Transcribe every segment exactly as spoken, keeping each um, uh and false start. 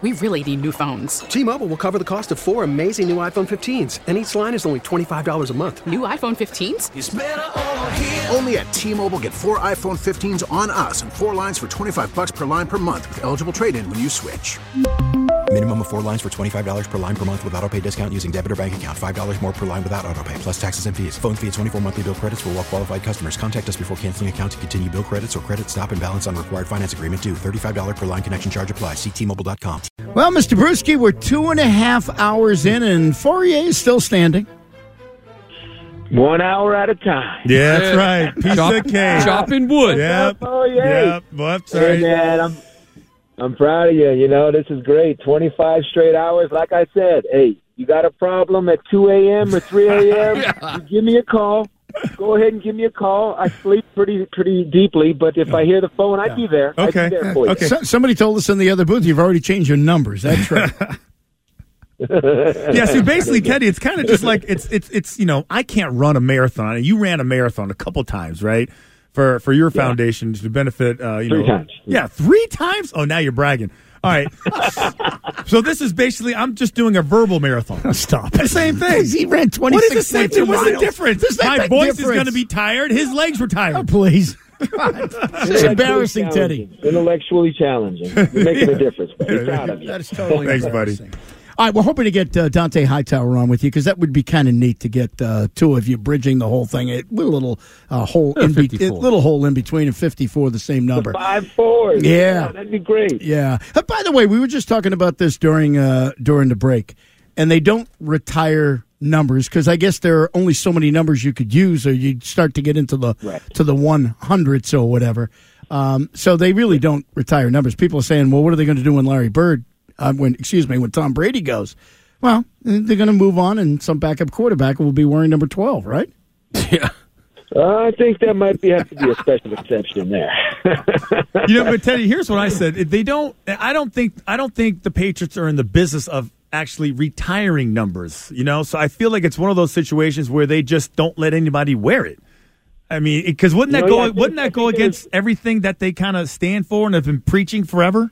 we really need new phones. T-Mobile will cover the cost of four amazing new iPhone fifteens, and each line is only twenty-five dollars a month. New iPhone fifteens? It's better over here. Only at T-Mobile, get four iPhone fifteens on us and four lines for twenty-five dollars per line per month with eligible trade-in when you switch. Minimum of four lines for twenty-five dollars per line per month with autopay discount using debit or bank account. five dollars more per line without autopay, plus taxes and fees. Phone fee at twenty-four monthly bill credits for well-qualified customers. Contact us before canceling account to continue bill credits or credit stop and balance on required finance agreement due. thirty-five dollars per line connection charge applies. See T Mobile dot com. Well, Mister Brewski, we're two and a half hours in, and Fourier is still standing. One hour at a time. Yeah, that's right. Piece Chop, of cake. Chopping wood. Yep. Oh, yeah. Yep. Well, sorry. Hey, man, I'm, I'm proud of you. You know, this is great. twenty-five straight hours. Like I said, hey, you got a problem at two a.m. or three a.m., yeah. You give me a call. Go ahead and give me a call. I sleep pretty pretty deeply, but if I hear the phone, I'd be there. Okay. I'd be there for you. Okay. So, somebody told us in the other booth you've already changed your numbers. That's right. Yeah, so basically, Teddy, it's kind of just like it's it's it's you know, I can't run a marathon, and you ran a marathon a couple times, right? For for your Yeah. foundation to benefit, uh, you Three know, times. Yeah, three times. Oh, now you're bragging. All right. So this is basically I'm just doing a verbal marathon. Stop. The same thing. He ran What is the twenty-six same point two thing? What's the miles. difference? There's no My big voice difference. is going to be tired. His legs were tired. Oh, please. God. It's embarrassing, Teddy. Intellectually challenging. You're making a difference. We're proud of you. That is totally Thanks, buddy. embarrassing. All right, we're hoping to get uh, Dante Hightower on with you because that would be kind of neat to get uh, two of you bridging the whole thing. It, with a little uh, hole in be- a little hole in between, and fifty-four, the same number. Five fours. Yeah. Yeah, that'd be great. Yeah. Uh, by the way, we were just talking about this during uh, during the break, and they don't retire numbers because I guess there are only so many numbers you could use, or you'd start to get into the Right. to the one hundreds or whatever. Um, so they really don't retire numbers. People are saying, well, what are they going to do when Larry Bird? Uh, when excuse me, when Tom Brady goes, well, they're going to move on, and some backup quarterback will be wearing number twelve, right? Yeah. Uh, I think that might be have to be a special exception there. You know, but Teddy, here's what I said: they don't. I don't think. I don't think the Patriots are in the business of actually retiring numbers. You know, so I feel like it's one of those situations where they just don't let anybody wear it. I mean, because wouldn't that You know, go? yeah, I think- wouldn't I that go think against everything that they kind of stand for and have been preaching forever?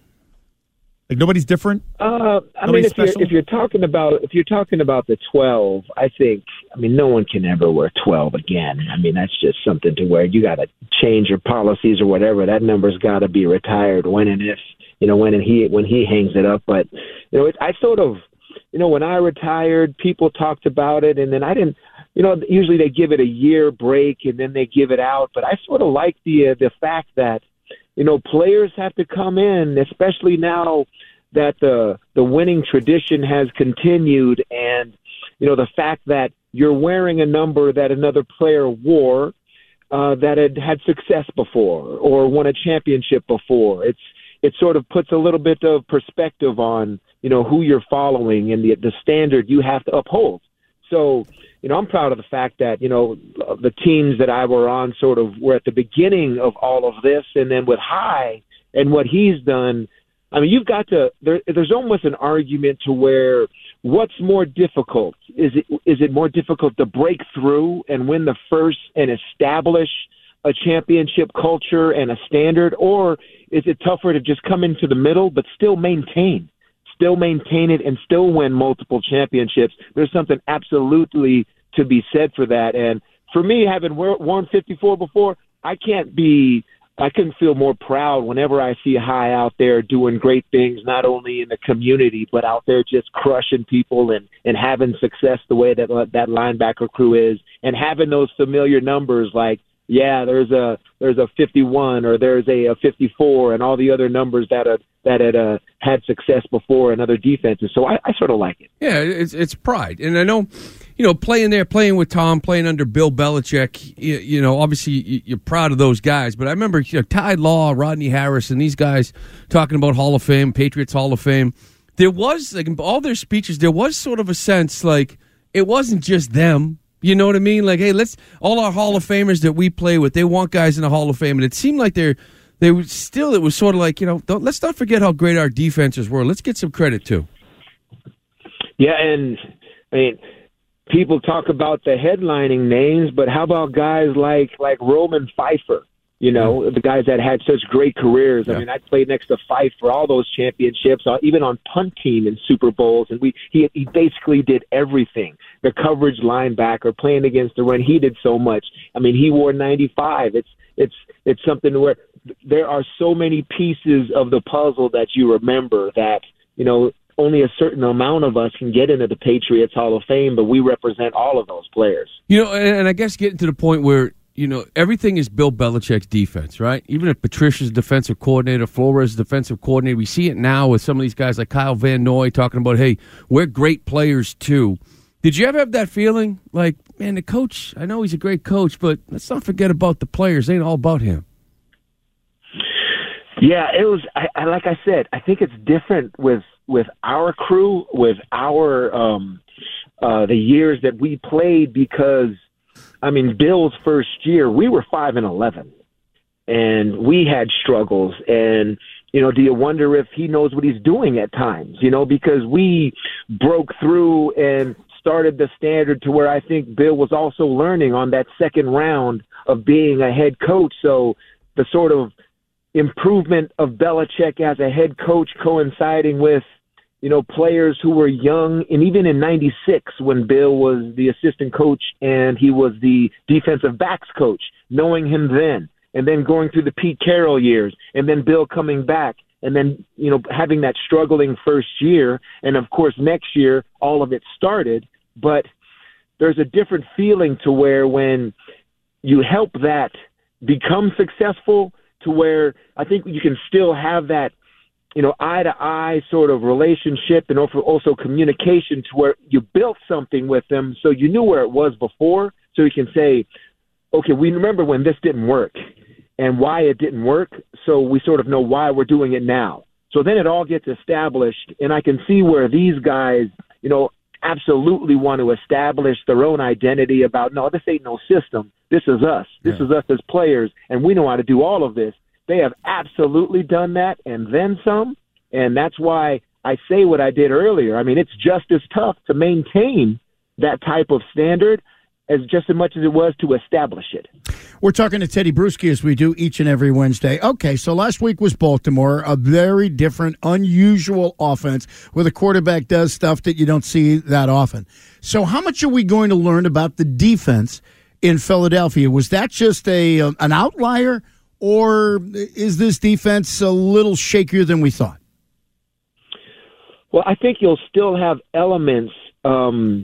Like nobody's different. Uh, I Nobody's mean, if special? you're if you're talking about if you're talking about the twelve, I think I mean no one can ever wear twelve again. I mean that's just something to where you got to change your policies or whatever. That number's got to be retired when and if you know when and he when he hangs it up. But you know, it, I sort of you know when I retired, people talked about it, and then I didn't. You know, usually they give it a year break and then they give it out. But I sort of like the uh, the fact that. You know, players have to come in, especially now that the the winning tradition has continued, and you know the fact that you're wearing a number that another player wore uh, that had had success before or won a championship before. It's it sort of puts a little bit of perspective on you know who you're following and the the standard you have to uphold. So. You know, I'm proud of the fact that, you know, the teams that I were on sort of were at the beginning of all of this. And then with High and what he's done, I mean, you've got to there, there's almost an argument to where what's more difficult? Is it is it more difficult to break through and win the first and establish a championship culture and a standard? Or is it tougher to just come into the middle but still maintain? Still maintain it and still win multiple championships. There's something absolutely to be said for that. And for me, having worn fifty-four before, I can't be, I couldn't feel more proud whenever I see High out there doing great things, not only in the community, but out there just crushing people and, and having success the way that that linebacker crew is, and having those familiar numbers like, yeah, there's a there's a fifty-one or there's a, a fifty-four and all the other numbers that are, that had uh, had success before in other defenses. So I, I sort of like it. Yeah, it's it's pride, and I know, you know, playing there, playing with Tom, playing under Bill Belichick. You, you know, obviously you're proud of those guys, but I remember you know, Ty Law, Rodney Harris, and these guys talking about Hall of Fame, Patriots Hall of Fame. There was like in all their speeches, there was sort of a sense like it wasn't just them. You know what I mean? Like, hey, let's all our Hall of Famers that we play with, they want guys in the Hall of Fame, and it seemed like they're they were still. It was sort of like you know, don't, let's not forget how great our defenses were. Let's get some credit too. Yeah, and I mean, people talk about the headlining names, but how about guys like like Roman Pfeiffer? You know, the guys that had such great careers. I Yeah. mean, I played next to Fife for all those championships, uh, even on punt team in Super Bowls, and we he he basically did everything. The coverage linebacker, playing against the run, he did so much. I mean, he wore ninety-five. It's it's it's something where there are so many pieces of the puzzle that you remember that, you know, only a certain amount of us can get into the Patriots Hall of Fame, but we represent all of those players. You know, and, and I guess getting to the point where, you know, everything is Bill Belichick's defense, right? Even if Patricia's defensive coordinator, Flores' defensive coordinator, we see it now with some of these guys like Kyle Van Noy talking about, hey, we're great players too. Did you ever have that feeling like, man, the coach, I know he's a great coach, but let's not forget about the players. It ain't all about him. Yeah, it was, I, I, like I said, I think it's different with with our crew, with our, um, uh, the years that we played because, I mean, Bill's first year, we were five and eleven, and we had struggles. And you know, do you wonder if he knows what he's doing at times? You know, because we broke through and started the standard to where I think Bill was also learning on that second round of being a head coach. So the sort of improvement of Belichick as a head coach coinciding with, you know, players who were young, and even in ninety-six when Bill was the assistant coach and he was the defensive backs coach, knowing him then, and then going through the Pete Carroll years, and then Bill coming back, and then, you know, having that struggling first year, and of course next year all of it started. But there's a different feeling to where when you help that become successful, to where I think you can still have that, you know, eye-to-eye sort of relationship and also communication to where you built something with them so you knew where it was before, so you can say, okay, we remember when this didn't work and why it didn't work, so we sort of know why we're doing it now. So then it all gets established, and I can see where these guys, you know, absolutely want to establish their own identity about, no, this ain't no system. This is us. This yeah. is us as players, and we know how to do all of this. They have absolutely done that and then some, and that's why I say what I did earlier. I mean, it's just as tough to maintain that type of standard as just as much as it was to establish it. We're talking to Teddy Bruschi as we do each and every Wednesday. Okay, so last week was Baltimore, a very different, unusual offense where the quarterback does stuff that you don't see that often. So how much are we going to learn about the defense in Philadelphia? Was that just a um, an outlier, or is this defense a little shakier than we thought? Well, I think you'll still have elements um,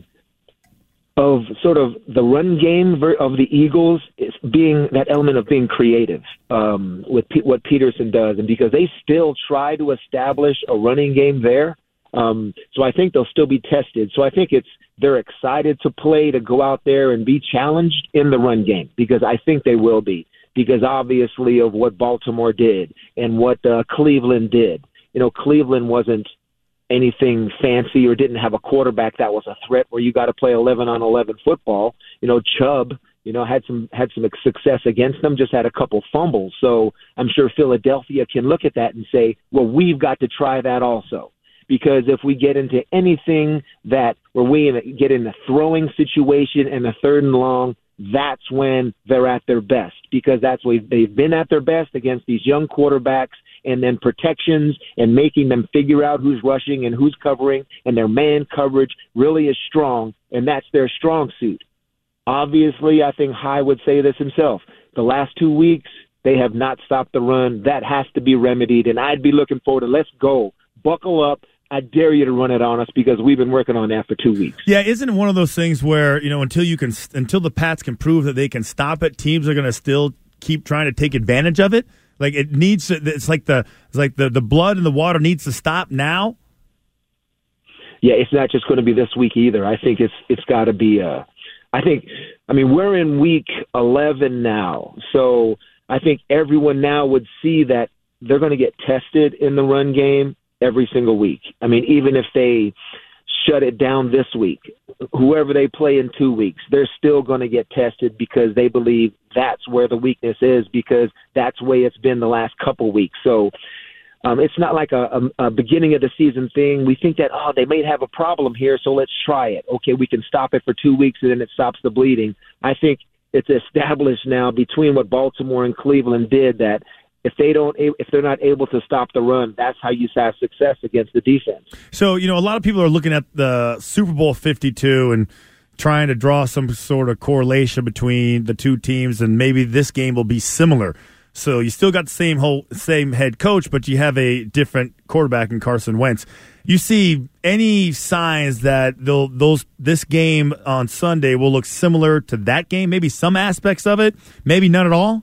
of sort of the run game of the Eagles being that element of being creative um, with P- what Peterson does, and because they still try to establish a running game there. Um, so I think they'll still be tested. So I think it's they're excited to play, to go out there and be challenged in the run game, because I think they will be, because obviously of what Baltimore did and what uh, Cleveland did. You know, Cleveland wasn't anything fancy or didn't have a quarterback that was a threat where you got to play eleven on eleven football. You know, Chubb, you know, had some had some success against them, just had a couple fumbles. So I'm sure Philadelphia can look at that and say, well, we've got to try that also. Because if we get into anything that where we in a, get in a throwing situation and a third and long, that's when they're at their best, because that's when they've been at their best against these young quarterbacks, and then protections and making them figure out who's rushing and who's covering, and their man coverage really is strong, and that's their strong suit. Obviously, I think High would say this himself. The last two weeks, they have not stopped the run. That has to be remedied, and I'd be looking forward to let's go. Buckle up. I dare you to run it on us, because we've been working on that for two weeks. Yeah, isn't it one of those things where, you know, until you can, until the Pats can prove that they can stop it, teams are going to still keep trying to take advantage of it? Like it needs to, it's like the it's like the, the blood and the water needs to stop now. Yeah, it's not just going to be this week either. I think it's it's got to be. Uh, I think, I mean, we're in week eleven now, so I think everyone now would see that they're going to get tested in the run game every single week. I mean, even if they shut it down this week, whoever they play in two weeks, they're still going to get tested, because they believe that's where the weakness is, because that's the way it's been the last couple weeks. So um, it's not like a, a, a beginning of the season thing. We think that, oh, they may have a problem here, so let's try it. Okay, we can stop it for two weeks and then it stops the bleeding. I think it's established now between what Baltimore and Cleveland did that if they don't, if they're not able to stop the run, that's how you have success against the defense. So, you know, a lot of people are looking at the Super Bowl fifty-two and trying to draw some sort of correlation between the two teams, and maybe this game will be similar. So you still got the same whole same head coach, but you have a different quarterback in Carson Wentz. You see any signs that they'll, those this game on Sunday will look similar to that game? Maybe some aspects of it, maybe none at all?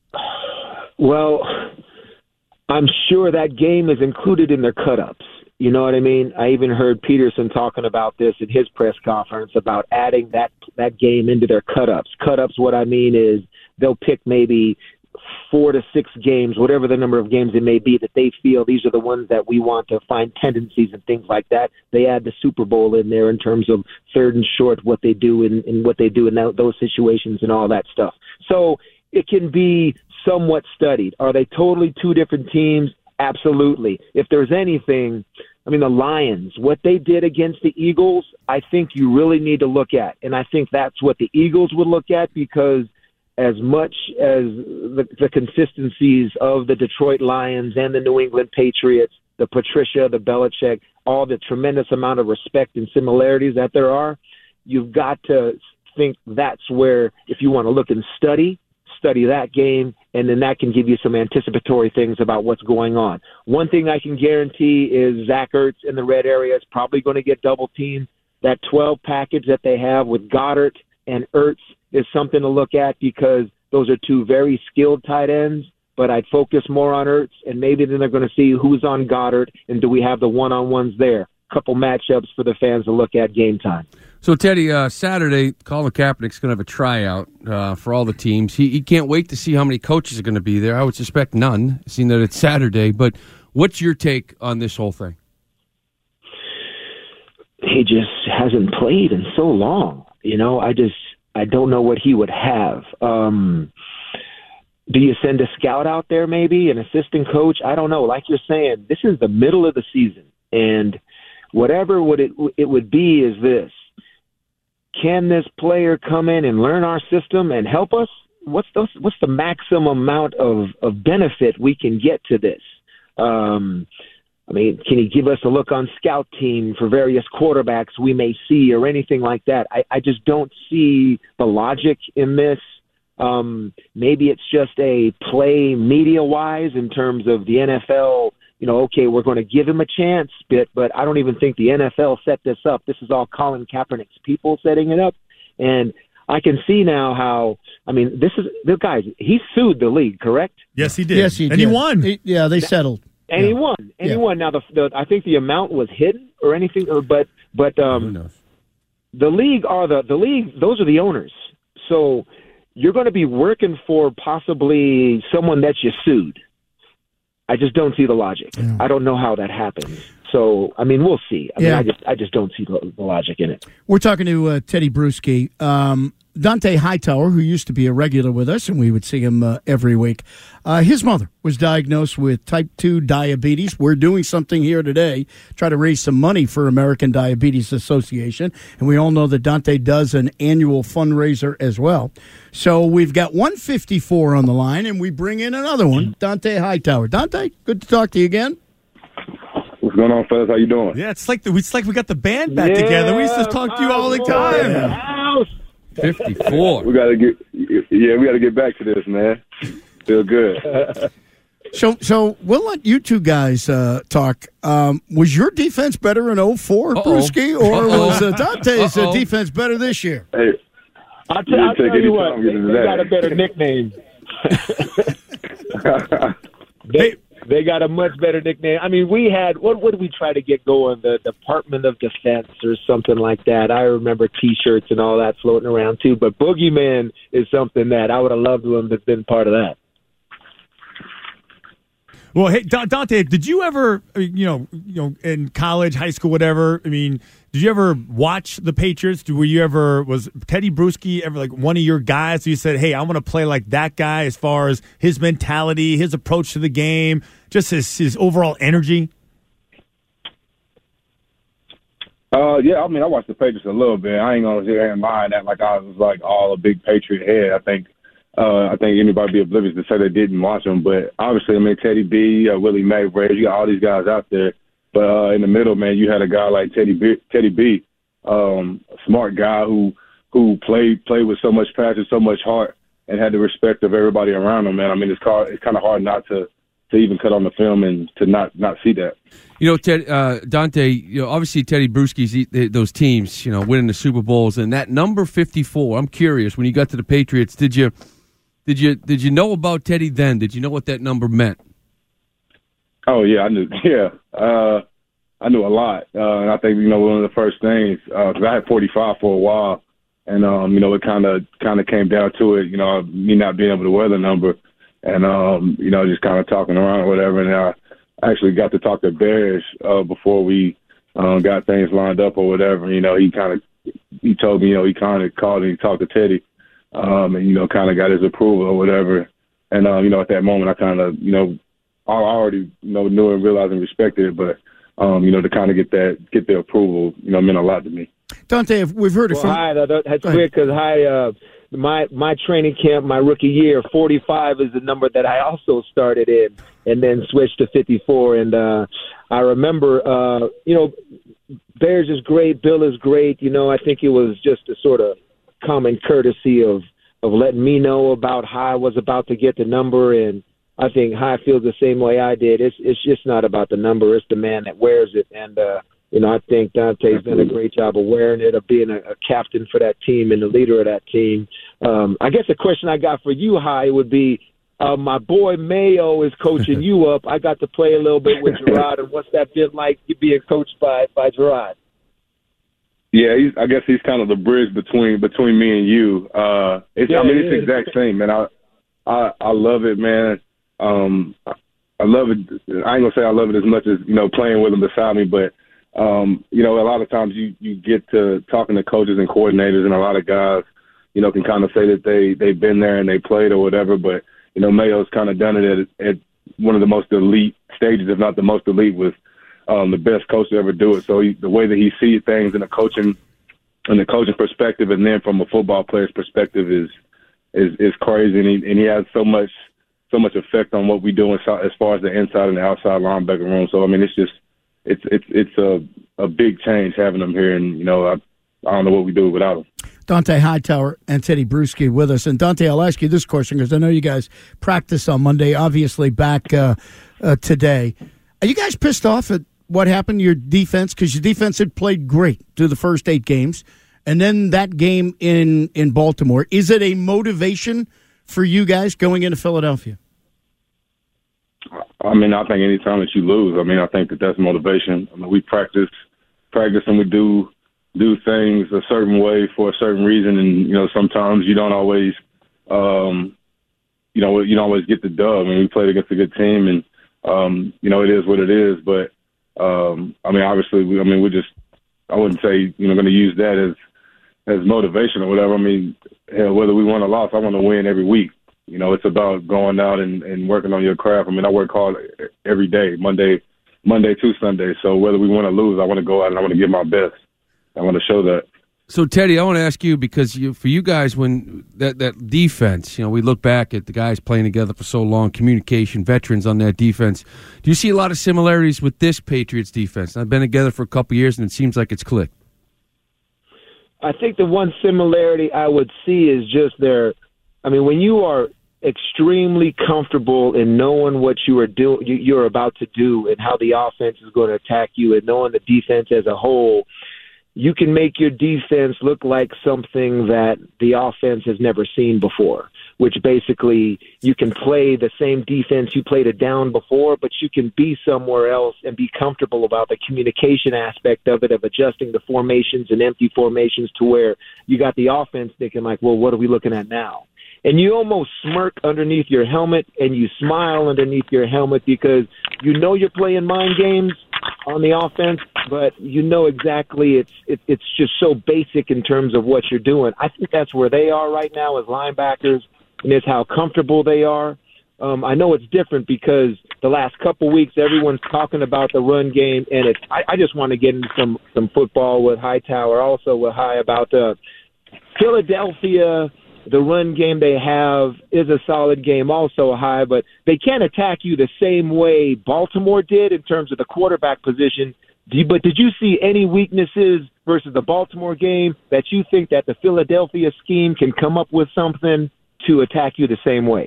Well, I'm sure that game is included in their cut-ups. You know what I mean? I even heard Peterson talking about this in his press conference about adding that that game into their cut-ups. Cut-ups, what I mean is they'll pick maybe four to six games, whatever the number of games it may be, that they feel these are the ones that we want to find tendencies and things like that. They add the Super Bowl in there in terms of third and short, what they do and, and what they do in that, those situations and all that stuff. So it can be somewhat studied. Are they totally two different teams? Absolutely. If there's anything, I mean, the Lions, what they did against the Eagles, I think you really need to look at. And I think that's what the Eagles would look at, because as much as the, the consistencies of the Detroit Lions and the New England Patriots, the Patricia, the Belichick, all the tremendous amount of respect and similarities that there are, you've got to think that's where, if you want to look and study, study that game, and then that can give you some anticipatory things about what's going on. One thing I can guarantee is Zach Ertz in the red area is probably going to get double-teamed. That twelve package that they have with Goddard and Ertz is something to look at, because those are two very skilled tight ends, but I'd focus more on Ertz, and maybe then they're going to see who's on Goddard and do we have the one-on-ones there. Couple matchups for the fans to look at game time. So, Teddy, uh, Saturday, Colin Kaepernick's going to have a tryout uh, for all the teams. He, he can't wait to see how many coaches are going to be there. I would suspect none, seeing that it's Saturday. But what's your take on this whole thing? He just hasn't played in so long. You know, I just I don't know what he would have. Um, do you send a scout out there, maybe, an assistant coach? I don't know. Like you're saying, this is the middle of the season, and whatever would it it would be is this. Can this player come in and learn our system and help us? What's the, what's the maximum amount of, of benefit we can get to this? Um, I mean, can he give us a look on scout team for various quarterbacks we may see or anything like that? I, I just don't see the logic in this. Um, maybe it's just a play media-wise in terms of the N F L. You know, okay, we're going to give him a chance, bit, but I don't even think the N F L set this up. This is all Colin Kaepernick's people setting it up. And I can see now how, I mean, this is, the guys, he sued the league, correct? Yes, he did. Yes, he and did. he won. He, yeah, they settled. And yeah. he won. And yeah. he won. Now, the, the I think the amount was hidden or anything, or, but but um, Who knows? the league are the, the league, those are the owners. So you're going to be working for possibly someone that you sued. I just don't see the logic. Yeah. I don't know how that happens. So, I mean, we'll see. I yeah. mean, I just I just don't see the, the logic in it. We're talking to uh, Teddy Bruschi. Um, Dante Hightower, who used to be a regular with us, and we would see him uh, every week. Uh, his mother was diagnosed with type two diabetes. We're doing something here today, try to raise some money for American Diabetes Association, and we all know that Dante does an annual fundraiser as well. So we've got one fifty-four on the line, and we bring in another one, Dante Hightower. Dante, good to talk to you again. What's going on, fellas? How you doing? Yeah, it's like the, it's like we got the band back yeah, together. We used to talk to you all the time. fifty-four. We gotta get, yeah, we gotta get back to this, man. Feel good. So, so we'll let you two guys uh, talk. Um, was your defense better in oh four, Bruschi, or Uh-oh. was uh, Dante's uh, defense better this year? Hey, I'll, t- I'll tell you what, they, they got a better nickname. they they got a much better nickname. I mean, we had, what would we try to get going? The Department of Defense or something like that. I remember T-shirts and all that floating around too. But Boogeyman is something that I would have loved to have been part of that. Well, hey, Dante, did you ever, you know, you know, in college, high school, whatever? I mean, did you ever watch the Patriots? Were you ever, was Teddy Bruschi ever like one of your guys? You said, hey, I want to play like that guy as far as his mentality, his approach to the game, just his his overall energy. Uh, yeah, I mean, I watched the Patriots a little bit. I ain't gonna sit here and lie that like I was like all a big Patriot head. I think, uh, I think anybody be oblivious to say they didn't watch them. But obviously, I mean, Teddy B, uh, Willie Mack, Braves, you got all these guys out there. But uh, in the middle, man, you had a guy like Teddy B, Teddy B, um, a smart guy who who played played with so much passion, so much heart, and had the respect of everybody around him. Man, I mean, it's hard, it's kind of hard not to. to even cut on the film and to not, not see that. You know, Ted, uh, Dante, you know, obviously Teddy Bruschi's, those teams, you know, winning the Super Bowls, and that number fifty-four, I'm curious, when you got to the Patriots, did you did you, did you know about Teddy then? Did you know what that number meant? Oh, yeah, I knew. Yeah. Uh, I knew a lot. Uh, and I think, you know, one of the first things, because uh, I had forty-five for a while, and, um, you know, it kind of kind of came down to it, you know, me not being able to wear the number. And, um, you know, just kind of talking around or whatever. And I actually got to talk to Bears uh, before we um, got things lined up or whatever. You know, he kind of he told me, you know, he kind of called and he talked to Teddy um, and, you know, kind of got his approval or whatever. And, um, you know, at that moment, I kind of, you know, I already, you know, knew and realized and respected it. But, um, you know, to kind of get that, get the approval, you know, meant a lot to me. Dante, we've heard it well, from... Hi, that, that's weird because hi, uh, My my training camp, my rookie year, forty-five is the number that I also started in, and then switched to fifty-four. And uh, I remember, uh, you know, Bears is great, Bill is great. You know, I think it was just a sort of common courtesy of of letting me know about how I was about to get the number, and I think Hy feels the same way I did. It's it's just not about the number; it's the man that wears it, and. uh You know, I think Dante's done a great job of wearing it, of being a, a captain for that team and the leader of that team. Um, I guess the question I got for you, Hy, would be, uh, my boy Mayo is coaching you up. I got to play a little bit with Gerard, and what's that been like, you being coached by by Gerard? Yeah, he's, I guess he's kind of the bridge between between me and you. Uh, it's, yeah, I mean, it's it the exact same, man. I I, I love it, man. Um, I love it. I ain't gonna say I love it as much as, you know, playing with him beside me, but. Um, you know, a lot of times you, you get to talking to coaches and coordinators, and a lot of guys, you know, can kind of say that they, they've been there and they played or whatever. But, you know, Mayo's kind of done it at, at one of the most elite stages, if not the most elite, with um, the best coach to ever do it. So he, the way that he sees things in a coaching, in the coaching perspective, and then from a football player's perspective is is, is crazy. And he, and he has so much so much effect on what we do inside, as far as the inside and the outside linebacker room. So, I mean, it's just, It's it's it's a a big change having them here, and you know I I don't know what we do without them. Dante Hightower and Teddy Bruschi with us, and Dante, I'll ask you this question because I know you guys practice on Monday. Obviously, back uh, uh, today. Are you guys pissed off at what happened to your defense? Because your defense had played great through the first eight games, and then that game in in Baltimore. Is it a motivation for you guys going into Philadelphia? I mean, I think any time that you lose, I mean, I think that that's motivation. I mean, we practice, practice, and we do do things a certain way for a certain reason, and you know, sometimes you don't always, um, you know, you don't always get the dub. I mean, we played against a good team, and um, you know, it is what it is. But um, I mean, obviously, we, I mean, we just, I wouldn't say, you know, going to use that as as motivation or whatever. I mean, hell, whether we win or loss, I want to win every week. You know, it's about going out and, and working on your craft. I mean, I work hard every day, Monday, Monday to Sunday. So whether we win or lose, I want to go out and I want to give my best. I want to show that. So, Teddy, I want to ask you, because you, for you guys, when that, that defense, you know, we look back at the guys playing together for so long, communication, veterans on that defense. Do you see a lot of similarities with this Patriots defense? I've been together for a couple of years, and it seems like it's clicked. I think the one similarity I would see is just their I mean, when you are extremely comfortable in knowing what you are do, you're about to do and how the offense is going to attack you, and knowing the defense as a whole, you can make your defense look like something that the offense has never seen before, which basically you can play the same defense you played it down before, but you can be somewhere else and be comfortable about the communication aspect of it, of adjusting the formations and empty formations to where you got the offense thinking like, well, what are we looking at now? And you almost smirk underneath your helmet and you smile underneath your helmet because you know you're playing mind games on the offense, but you know exactly it's it, it's just so basic in terms of what you're doing. I think that's where they are right now as linebackers, and it's how comfortable they are. Um, I know it's different because the last couple weeks everyone's talking about the run game, and it's. I, I just want to get into some some football with Hightower, also with High about the Philadelphia. The run game they have is a solid game, also High, but they can't attack you the same way Baltimore did in terms of the quarterback position. Do you, but did you see any weaknesses versus the Baltimore game that you think that the Philadelphia scheme can come up with something to attack you the same way?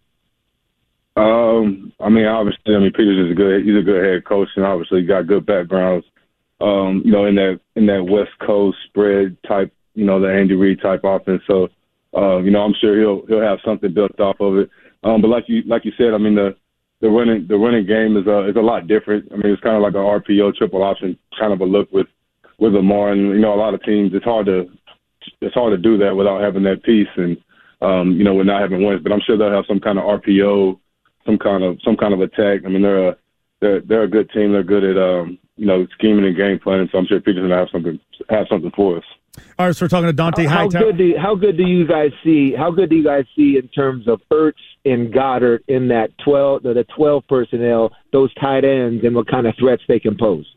Um, I mean, obviously, I mean, Peters is a good. He's a good head coach, and obviously got good backgrounds. Um, you know, in that in that West Coast spread type, you know, the Andy Reid type offense. So, uh, you know, I'm sure he'll he'll have something built off of it. Um, but like you like you said, I mean, the the running the running game is a is a lot different. I mean, it's kind of like an R P O triple option kind of a look with with Lamar, and you know, a lot of teams it's hard to it's hard to do that without having that piece, and um, you know, with not having wins. But I'm sure they'll have some kind of R P O. Some kind of some kind of attack. I mean, they're a they're they're a good team. They're good at um you know scheming and game planning. So I'm sure Peter's gonna have something have something for us. All right, so we're talking to Dante how, how Hightower. Good do, how good do you guys see? How good do you guys see in terms of Ertz and Goddard in that twelve the, the twelve personnel, those tight ends, and what kind of threats they can pose?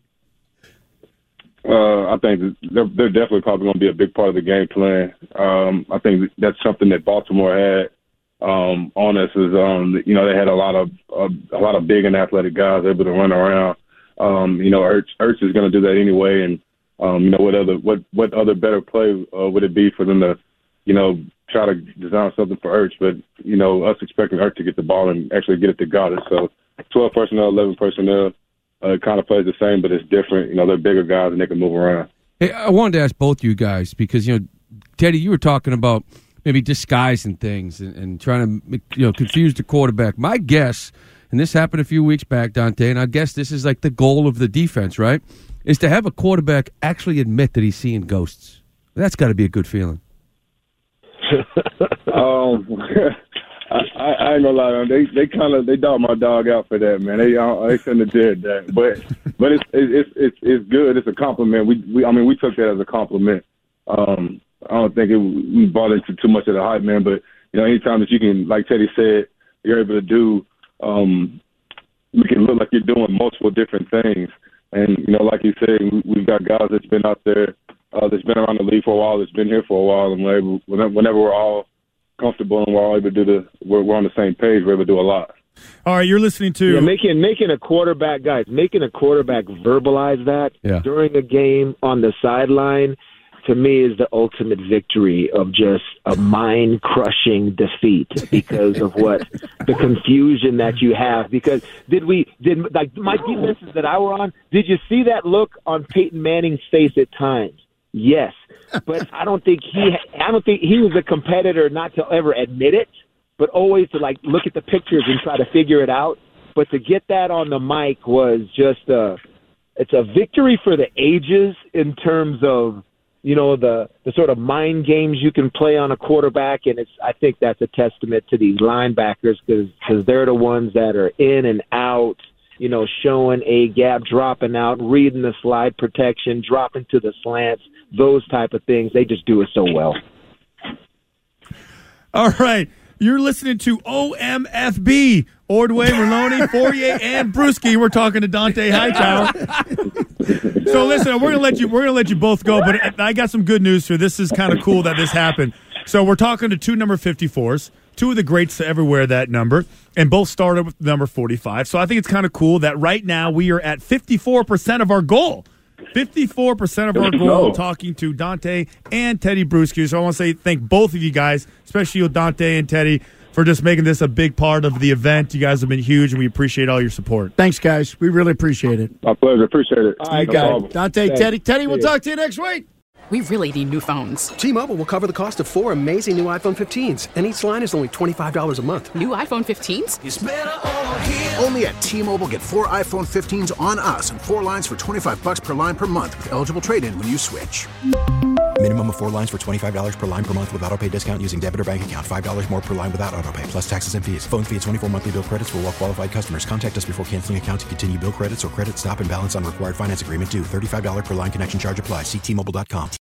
Uh, I think they're, they're definitely probably going to be a big part of the game plan. Um, I think that's something that Baltimore had. Um, on us is, um, you know, they had a lot of uh, a lot of big and athletic guys able to run around. Um, you know, Ertz, Ertz is going to do that anyway, and um, you know, what other what what other better play uh, would it be for them to, you know, try to design something for Ertz? But you know, us expecting Ertz to get the ball and actually get it to Goddard. So, twelve personnel, eleven personnel, uh, it kind of plays the same, but it's different. You know, they're bigger guys and they can move around. Hey, I wanted to ask both you guys because you know, Teddy, you were talking about maybe disguising things and, and trying to, you know, confuse the quarterback. My guess, and this happened a few weeks back, Dante, and I guess this is like the goal of the defense, right, is to have a quarterback actually admit that he's seeing ghosts. That's got to be a good feeling. um, I, I, I ain't gonna lie to them. They they kind of they dog my dog out for that, man. They uh, they shouldn't have did that, but but it's it's it's it's good. It's a compliment. We we I mean we took that as a compliment. Um, I don't think it, we bought into too much of the hype, man. But you know, anytime that you can, like Teddy said, you're able to do, um, you can look like you're doing multiple different things. And you know, like you said, we've got guys that's been out there, uh, that's been around the league for a while, that's been here for a while, and we're able, whenever we're all comfortable and we're all able to do the, we're, we're on the same page, we're able to do a lot. All right, you're listening to yeah, making making a quarterback, guys, making a quarterback verbalize that yeah. during a game on the sideline. To me, is the ultimate victory of just a mind-crushing defeat because of what the confusion that you have. Because did we did like my defenses that I were on? Did you see that look on Peyton Manning's face at times? Yes, but I don't think he I don't think he was a competitor not to ever admit it, but always to like look at the pictures and try to figure it out. But to get that on the mic was just a it's a victory for the ages in terms of. You know, the, the sort of mind games you can play on a quarterback, and it's I think that's a testament to these linebackers because they're the ones that are in and out, you know, showing a gap, dropping out, reading the slide protection, dropping to the slants, those type of things. They just do it so well. All right. You're listening to O M F B. Ordway, Merlone, Fourier, and Brewski. We're talking to Dante Hightower. So listen, we're gonna let you we're gonna let you both go, but I got some good news here. This is kind of cool that this happened. So we're talking to two number fifty-fours, two of the greats to ever wear that number, and both started with number forty-five. So I think it's kind of cool that right now we are at fifty-four percent of our goal. fifty-four percent of our goal talking to Dante and Teddy Brewski. So I want to say thank both of you guys, especially you, Dante and Teddy, for just making this a big part of the event. You guys have been huge, and we appreciate all your support. Thanks, guys. We really appreciate it. My pleasure. Appreciate it. All right, no guys. problem. Dante, Thanks. Teddy. Teddy, we'll talk to you next week. We really need new phones. T-Mobile will cover the cost of four amazing new iPhone fifteens, and each line is only twenty-five dollars a month. New iPhone fifteens? It's better over here. Only at T-Mobile, get four iPhone fifteens on us and four lines for twenty-five bucks per line per month with eligible trade-in when you switch. Minimum of four lines for twenty-five dollars per line per month with autopay discount using debit or bank account. five dollars more per line without autopay, plus taxes and fees. Phone fee at twenty-four monthly bill credits for well-qualified customers. Contact us before canceling account to continue bill credits or credit stop and balance on required finance agreement due. thirty-five dollars per line connection charge applies. See T Mobile dot com.